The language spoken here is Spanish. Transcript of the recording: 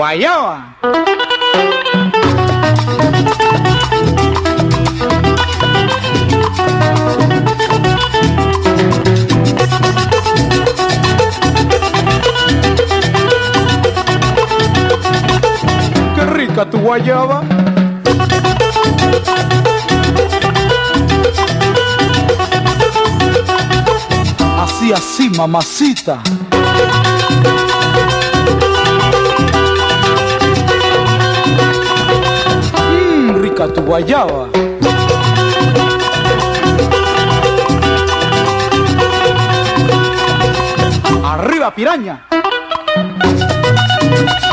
guayaba. Qué rica tu guayaba. Así, así, mamacita. Rica tu guayaba. Arriba, piraña.